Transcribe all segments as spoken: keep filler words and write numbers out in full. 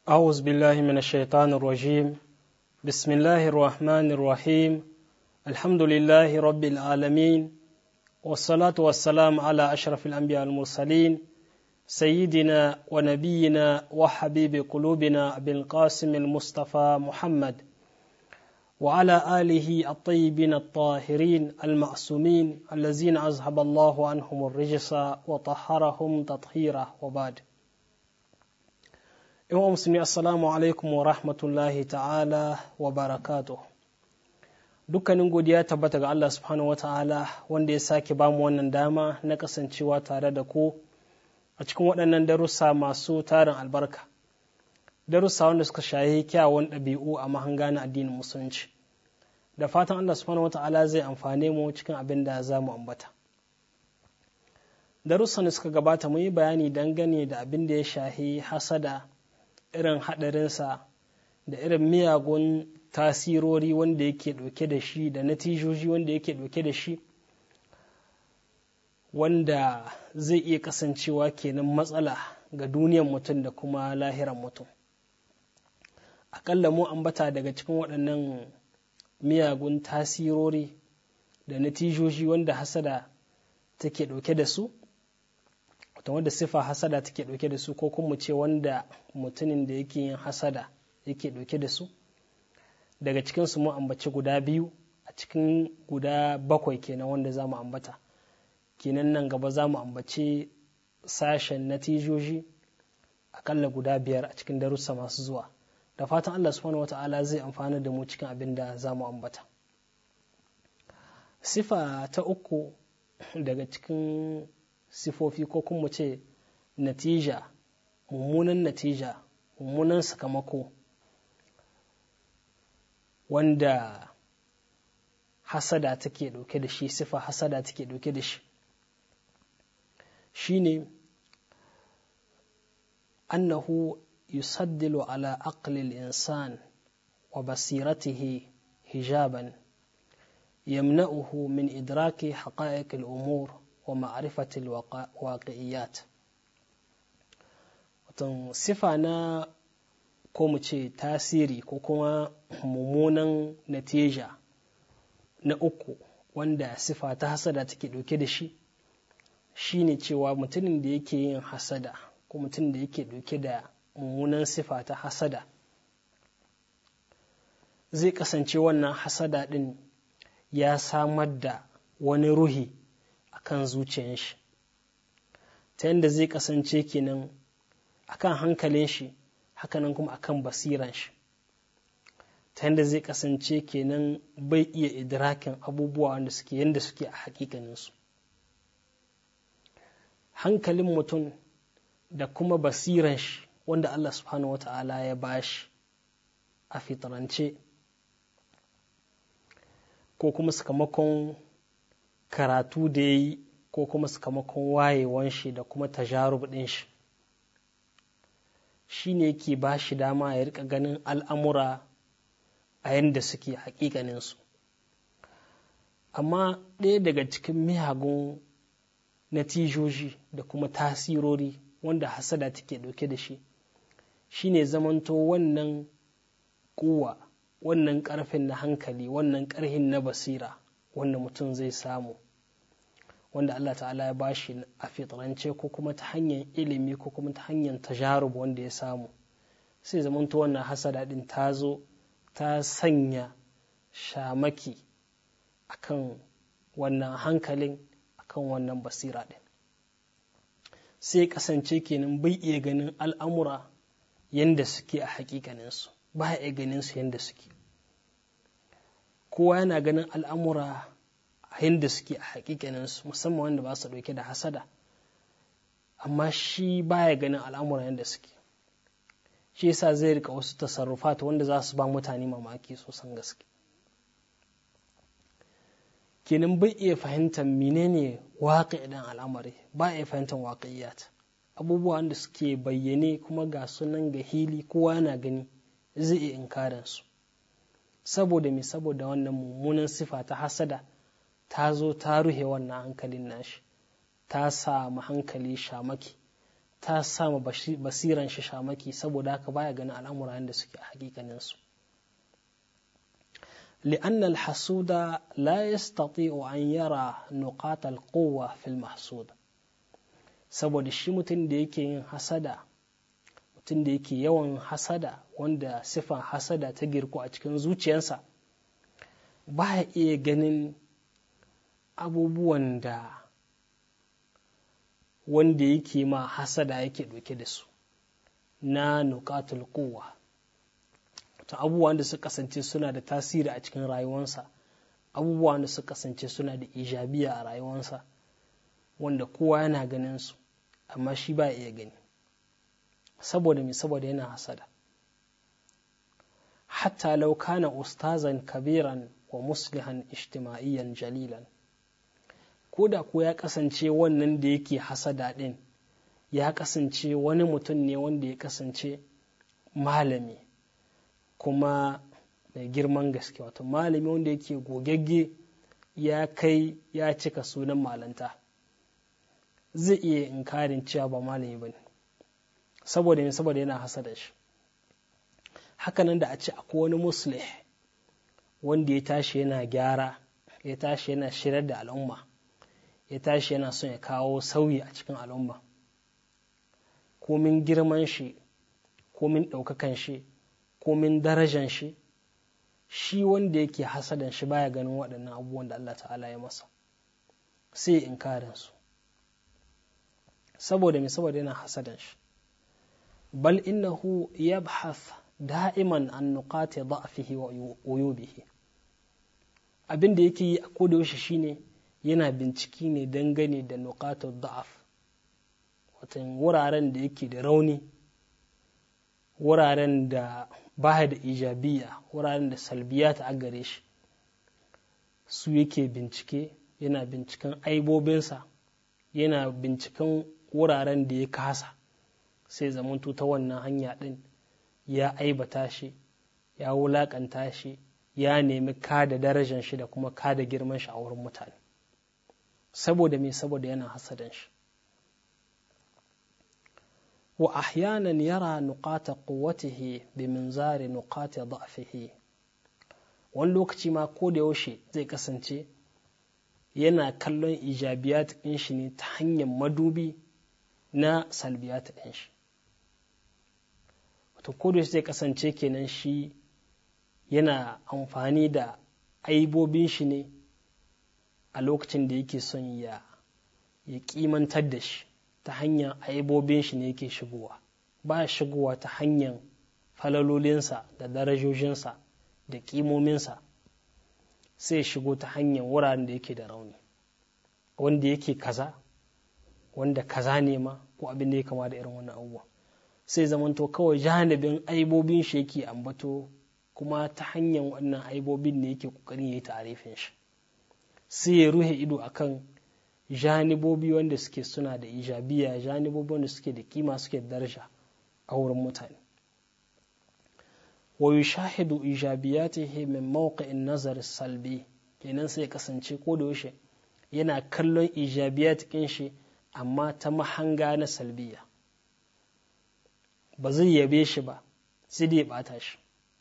أعوذ بالله من الشيطان الرجيم بسم الله الرحمن الرحيم الحمد لله رب العالمين والصلاة والسلام على أشرف الأنبياء المرسلين سيدنا ونبينا وحبيب قلوبنا أبي القاسم المصطفى محمد وعلى آله الطيبين الطاهرين المعصومين الذين أذهب الله عنهم الرجس وطهرهم تطهيرا وبعد. Yawan musulmi assalamu alaikum wa rahmatullahi ta'ala wa barakatuh. Dukkanin godiya tabbata ga Allah subhanahu wa ta'ala wanda ya sake bamu wannan dama na kasancewa tare da ku a cikin waɗannan darussa masu tarin albarka. Darussa wanda suka shahi kyawun ɗabi'u a mahanga na addinin musulunci. Da fatan Allah subhanahu wa ta'ala zai amfane mu cikin abin da za mu ambata. Darussan da suka gabata mu yi bayani dangane da abin da ya shahi hasada, irin haɗarinsa da irin miyagun tasirori wanda yake ɗauke da shi da natijoji wanda yake ɗauke da shi wanda zai iya kasancewa kenan matsala ga duniyar mutum da kuma lahiran mutum. Aƙalla mu ambata daga cikin waɗannan miyagun tasirori da natijoji wanda hasada take ɗauke da su, wanda sifa hasada take ɗauke da su, ko kuma ce wanda mutumin da yake yin hasada yake ɗauke da su. Daga cikinsu mu ambaci guda biyu a cikin guda bakwai kenan wanda za mu ambata. Kenan nan gaba za mu ambaci sashen natijoji akalla guda biyar a cikin darussa masu zuwa. Da fatan Allah subhanahu wa ta'ala zai amfana da mu cikin abin da za mu ambata. Sifa ta uku daga cikin sifofi ko kuma ce natija, mummunan natija, mummunan sakamako wanda hasada take ɗauke da shi, sifa hasada take ɗauke da shi, shine annahu yusaddilu ala aqlil insan wa basiratihi hijaban yamna'uhu min idraki haqa'iqil umur wa ma'arifatil waqi'iyat. Watan sifa na ko mu ce tasiri ko kuma mummunan natija na uku wanda sifa ta hasada take ɗauke da shi shine cewa mutumin da yake yin hasada ko mutumin da yake ɗauke da mummunan sifa ta hasada zai kasance wannan hasada ɗin ya samar da wani ruhi akan zuciyar shi, ta yadda zai kasance kenan akan hankalin shi, hakanan kuma akan basiran shi, ta yadda zai kasance kenan bai iya idrakin abubuwa wanda suke yadda suke a hakikaninsu. Hankalin mutum da kuma basiran shi wanda Allah subhanahu wa ta'ala ya bashi a fitrance ko kuma sakamakon karatu da ya yi ko kuma sakamakon wayewan shi da kuma tajarub ɗin shi, shi ne yake ba shi dama ya rika ganin al'amura a yadda suke haƙiƙaninsu. Amma ɗaya daga cikin miyagun natijoji da kuma tasirori wanda hasada take ɗauke da shi shi ne zamanto wannan kuwa, wannan ƙarfin na hankali, wannan ƙarhin na basira wanda mutum zai samu, wanda Allah ta'ala ya bashi a fitrance ko kuma ta hanyar ilimi ko kuma ta hanyar tajarub wanda ya samu, sai zamanto wannan hasada din ta zo ta sanya shamaki akan wannan hankalin, akan wannan basira din, sai kasance kenan bai iya ganin al'amura yanda suke a hakikaninsu, ba ya ganin su yanda suke. Kowa yana ganin al'amura a yadda suke a hakikaninsu, musamman wanda ba su ɗauke da hasada, amma shi baya ganin al'amura yadda suke. Shi yasa zai rika wasu tasarrufat wanda za su ba mutane mamaki sosan gaske. Kenan bai iya fahimtar menene waƙi ɗin al'amari, ba iya fahimtar waƙiyat, abubuwa wanda suke bayyane kuma ga sunan ga hili kowa yana gani zai iya inkarin su. Saboda me? Saboda wannan mummunan sifa ta hasada ta zo ta ruhe wannan hankalin nashi, ta samu hankali shamaki, ta sama basiran shi shamaki, saboda haka baya ganin al'amura da suke a hakikaninsu. لأن الحسود لا يستطيع أن يرى نقاط القوة في المحسود. saboda shi mutum da yake yin hasada, mutum da yake yawan hasada, wanda sifan hasada ta girku a cikin zuciyarsa, ba ya iya ganin abubuwan da wanda yake ma hasada yake ɗauke da su na nuqatul quwwa, ta abubuwan da suka kasance suna da tasiri a cikin rayuwarsa, abubuwan da suka kasance suna da ijabiya a rayuwarsa, wanda kowa yana ganin su amma shi ba iya gani. Saboda me? Saboda yana hasada. Hatta law kana ustazan kabiran wa muslihan ijtima'iyyan jalilan, ko da ko ya kasance wannan da yake hasada din ya kasance wani mutum ne wanda ya kasance malami kuma mai girman gaske, wato malami wanda yake gogagge, ya kai ya cika sunan malanta, zai iya inkarin cewa ba malami bane. Saboda me? Saboda yana hasada shi. Hakanan da a ce akwai wani muslih wanda ya tashi yana gyara, ya tashi yana shirar da al'umma, ya tashi yana son ya kawo sauyi a cikin al'umma, komin girman shi, komin ɗaukakan shi, komin darajan shi, shi wanda yake hasadan shi baya ganin waɗannan abubuwan da Allah ta'ala ya masa, sai inkarin su. Saboda me? Saboda yana hasadan shi. Bal innahu yabhath da'iman an nuqati da'fihi wa uyubihi. Abin da yake yi a koda yaushe shine yana bincike ne dangane da nuqatu da'af, wato wuraren da yake da rauni, wuraren da baya da ijabiya, wuraren da salbiya ta gare shi, su yake bincike. Yana binciken aibobinsa, yana binciken wuraren da ya kasa, sai zamanto ta wannan hanya din ya aibata shi, ya wulakanta shi, ya nemi kada darajar shi da kuma kada girman shi a wurin mutane. Saboda me? Saboda yana hasadan shi. wa ahyanan yara nuqata quwwatihi bi minzari nuqati da'fihi. Wani lokaci ma ko da yaushe zai kasance yana kallon ijabiyat ɗin shi ne ta hanyar madubi na salbiyat ɗin shi. Wato ko da yaushe zai kasance kenan shi yana amfani da aibobin shi ne a lokacin da yake son ya ya kimantar da shi, ta hanyar aibobin shi ne yake shigowa, ba shigowa ta hanyar falalolinsa da darajojinsa da kimominsa, sai shigo ta hanyar wuraren da yake da rauni, wanda yake kaza, wanda kaza ne ma, ko abin da ya kama da irin wannan abubuwa, sai zamanto kawai janibin aibobin shi yake ambato, kuma ta hanyar wannan aibobin ne yake kokarin yayi ta'arifin shi, sai ya ruhe ido akan janibobi wanda suke suna da ijabiya, janibobi wanda suke da kima, suke da daraja a wurin mutane. wa yushahidu ijabiyatihi min mawqi'in nazar salbi, kenan sai ya kasance ko da yaushe yana kallon ijabiyat ɗin shi amma ta mahanga na salbiya, ba zai yabe shi ba, sai dai ya bata shi.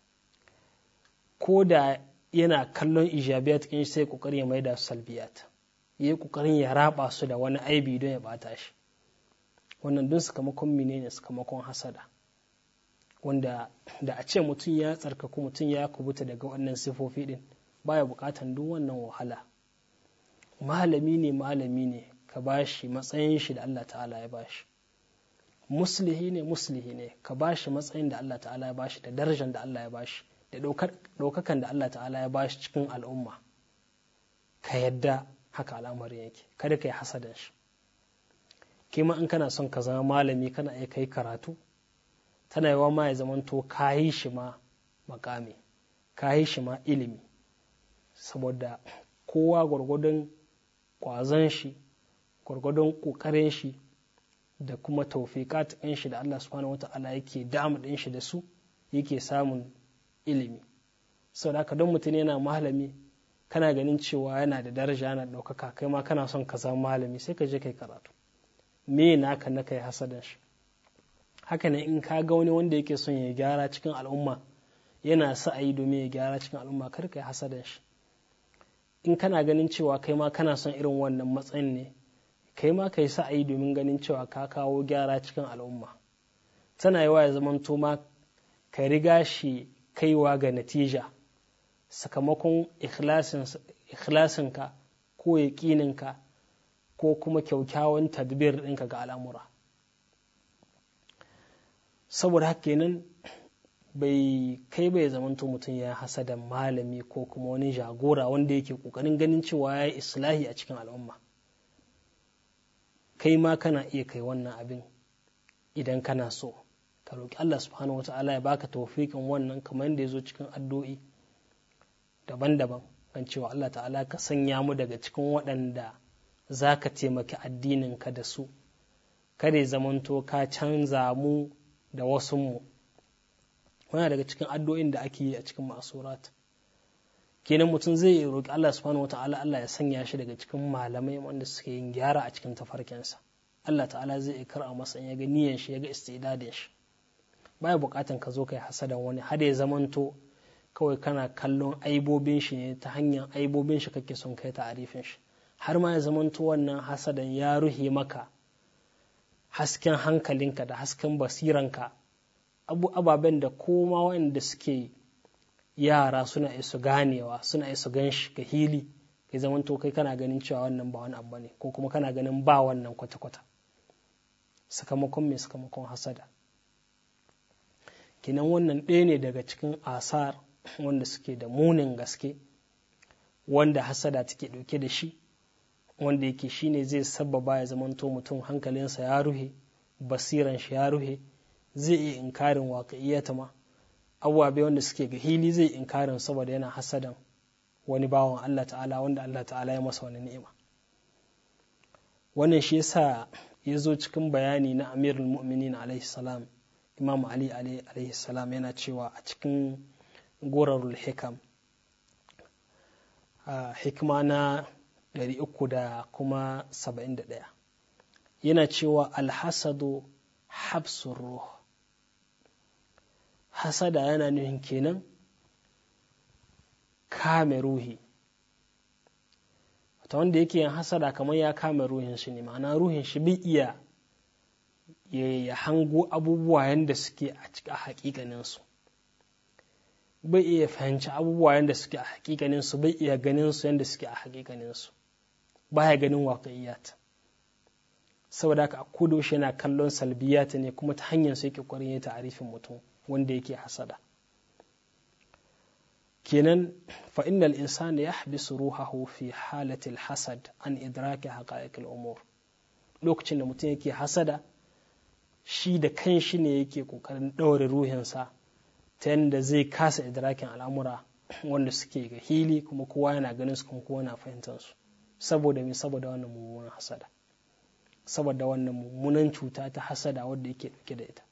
Ko da yana kallon ijabiyat ɗin shi sai kokarin ya maida su salbiyat, yayi kokarin ya raba su da wani aibi don ya bata shi. Wannan duk sakamakon menene? Sakamakon hasada, wanda da a ce mutum ya tsarkaku, mutum ya kubuta daga wannan sifofi din, baya bukatan duk wannan wahala. Malami ne malami ne ka bashi matsayin shi da Allah ta'ala ya bashi, muslihi ne muslihi ne ka bashi matsayin da Allah ta'ala ya bashi, da darajar da Allah ya bashi, da ɗaukakan da Allah ta'ala ya bashi cikin al'umma, ka yadda haka al'amarin yake, kada ka yi hasadan shi. Kima in kana son ka zama malami, kana iya kai karatu, tana yawa ma ya zamanto ka yi shi ma makami, ka yi shi ma ilimi, saboda kowa gwargwadon kwazon shi, gwargwadon ƙoƙarin shi, da kuma taufiƙat ɗin shi da Allah subhanahu wata'ala yake damu ɗin shi da su, yake samun ilimi. Sau da haka don mutum yana malami, kana ganin cewa yana da daraja, yana ɗaukaka, kai ma kana son ka zama malami, sai ka je kai karatu. Me naka na kai hasadan shi? haka ne in ka ga wani wanda yake son ya gyara cikin al'umma yana sa'ayi domin ya gyara cikin al'umma, kar ka yi hasadan shi. In kana ganin cewa kai ma kana son irin wannan matsayin ne, kai ma ka yi sa'ayi domin ganin cewa ka kawo gyara cikin al'umma. Tana yawa ya zamanto ma ka riga shi kaiwa ga natija sakamakon ikhlasinka ko yaƙininka ko kuma kyaukyawan tadbir ɗinka ga al'amura. Saboda haka kenan bai kai bai zamanto mutum ya hasada malami ko kuma wani jagora wanda yake ƙoƙarin ganin cewa ya yi islahi a cikin al'umma. Kai ma kana iya kai wannan abin idan kana so. Ka roƙi Allah subhanahu wa ta'ala ya baka tawfiqin wannan, kamar yadda ya zo cikin addu'o'i daban-daban kan cewa Allah ta'ala ka sanya mu daga cikin waɗanda za ka taimaki addininka da su, kada zamanto ka canza mu da wasu mu. Wani daga cikin addu'o'in da ake yi a cikin ma'asurat. Kenan mutum zai roƙi Allah subhanahu wa ta'ala Allah ya sanya shi daga cikin malamai wanda suke yin gyara a cikin tafarkinsa. Allah ta'ala zai karɓa masa ya ga niyyar shi, ya ga istidadin shi. Baya buƙatan ka zo kai hasadan wani har ya zamanto kawai kana kallon aibobin shi ne, ta hanyar aibobin shi kake son kai ta'arifin shi, har ma ya zamanto wannan hasadan ya ruhe maka hasken hankalinka da hasken basiranka, abu ababen da koma wanda suke yara suna isu ganewa, suna isu ganshi ga hili, kai zamanto kai kana ganin cewa wannan ba wani abu ne, ko kuma kana ganin ba wannan kwata-kwata. Sakamakon mai sakamakon hasada. Kinan wannan ɗaya ne daga cikin asar wanda suke da munin gaske, wanda hasada take ɗauke da shi, wanda yake shi ne zai sababa ya zamanto mutum hankalinsa ya ruhe, basiran shi ya ruhe, zai iya inkarin waƙiyyata ma, abubuwa wanda suke ga hili zai inkarin saboda yana hasadan wani bawan Allah ta'ala wanda Allah ta'ala ya masa wani ni'ima. Wannan shi yasa ya zo cikin bayani na Amirul Mu'minin alaihi salam, Imam Ali alaihi salam, yana cewa a cikin Gurarul Hikam, hikma na ɗari uku da kuma saba'in da ɗaya, yana cewa alhasadu habsur ruh. Hasada yana nufin kenan kame ruhi. Wata wanda yake yin hasada kamar ya kame ruhin shi ne, ma'ana ruhin shi bai iya ya hango abubuwa yadda suke a hakikaninsu, bai iya fahimci abubuwa yadda suke a hakikaninsu, bai iya ganin su yadda suke a hakikaninsu, baya ganin waƙiyyat. Saboda haka a kodayaushe yana kallon salbiyat ne, kuma ta hanyar su yake ƙwarin ya ta'arifin mutum wanda yake hasada. kenan fa innal insana yahbisu ruhahu fi halatil hasad an idraki haqa'iqil umur. Lokacin da mutum yake hasada, shi da kanshi ne yake kokarin ɗaure ruhinsa ta yadda zai kasa idrakin al'amura wanda suke ga hili, kuma kowa yana ganin su, kuma kowa na fahimtar su. Saboda me? Saboda wannan mummunan hasada, saboda wannan mummunan cuta ta hasada wadda yake dauke da ita.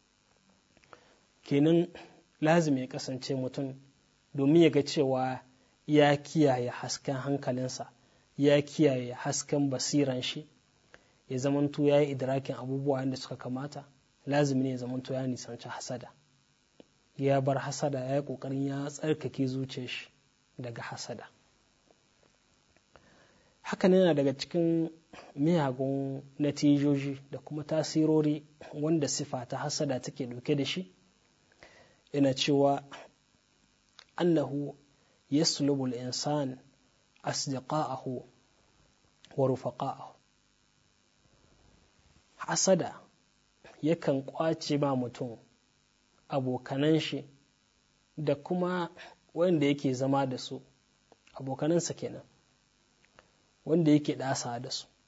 Kenan lazim ya kasance mutum domin ya ga cewa ya kiyaye hasken hankalinsa, ya kiyaye hasken basiran shi, ya zamanto ya yi idrakin abubuwa yadda suka kamata, lazim ne ya zamanto ya nisanci hasada, ya bar hasada, ya yi ƙoƙarin ya tsarkake zuciyar shi daga hasada. Hakan yana daga cikin miyagun natijoji da kuma tasirori wanda sifa ta hasada take ɗauke da shi, yana cewa annahu yaslubu al-insan asdiqa'ahu wa rufaqa'ahu. Hasada yakan kwace ba mutum abokanan shi da kuma wanda yake zama da su, abokanansa kenan, wanda yake ɗasa da su.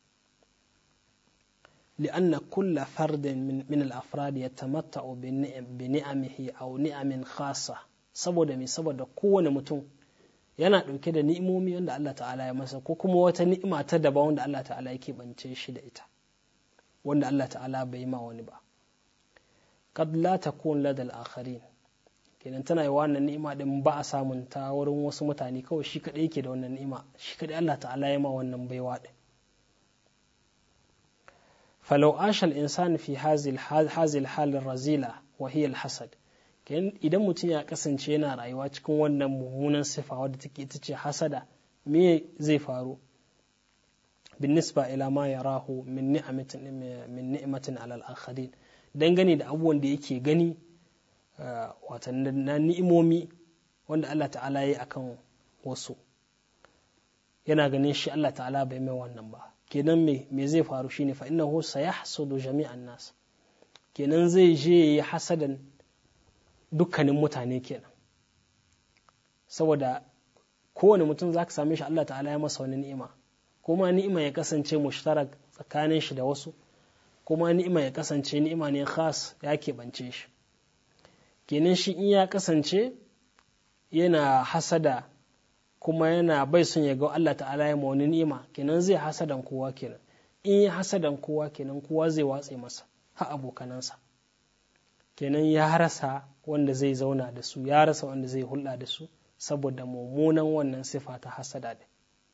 لأن كل فرد من, من الأفراد يتمتع بنعمه أو نعم خاصة. saboda me? Saboda kowane mutum yana ɗauke da ni'imomi wanda Allah ta'ala ya masa, ko kuma wata ni'ima ta daban wanda Allah ta'ala yake bance shi da ita, wanda Allah ta'ala bai ma wani ba. qad la takun lada al-akharin. Kenan tana yi wannan ni'ima din ba a samun ta wurin wasu mutane, kawai shi kadai yake da wannan ni'ima, shi kadai Allah ta'ala ya ma wannan baiwa din. falau ashal insan fi hazil halin razila wa hiya alhasad, idan mutum ya kasance yana rayuwa cikin wannan mummunan sifa wadda take ita ce hasada, me zai faru بالنسبة إلى ما يراه من نعمة من نعمة على الآخرين dangane da abubuwan da yake gani watan na ni'imomi wanda Allah ta'ala yi akan wasu, yana ganin shi Allah ta'ala bai mai wannan ba, kenan me me zai faru shine fa innahu sayahsudu jami'an nas, kenan zai je ya hasadan dukkanin mutane kenan, saboda kowane mutum zaka same shi Allah ta'ala ya masa wani ni'ima, kuma ni'ima ya kasance mushtarak tsakanin shi da wasu, kuma ni'ima ya kasance ni'ima ne khas ya keɓance shi. Kenan shi in ya kasance yana hasada kuma yana bai son ya ga Allah ta'ala ya wani ni'ima, kenan zai hasadan kowa kenan. In ya hasadan kowa kenan kowa zai watse masa ha abokanansa. Kenan ya rasa wanda zai zauna da su, ya rasa wanda zai hulɗa da su saboda mummunan wannan sifa ta hasada ɗin.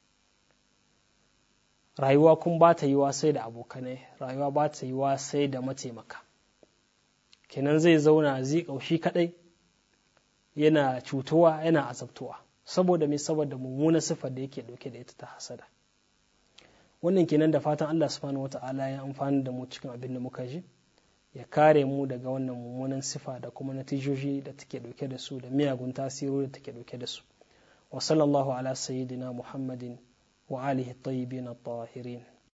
Rayuwa kun ba ta yiwa sai da abokanai, rayuwa ba ta yiwa sai da mataimaka. Kenan zai zauna zai ƙaushi kaɗai, yana cutuwa yana azabtuwa saboda mai saboda mummunan siffar da yake ɗauke da ita ta hasada. Wannan kenan da fatan Allah subhanahu wata'ala ya amfani da mu cikin abin da muka ji, ya kare mu daga wannan mummunan sifa da kuma natijoji da take ɗauke da su da miyagun tasirori da take ɗauke da su. Wa sallallahu ala sayyidina Muhammadin wa alihi at-tayyibin at-tahirin.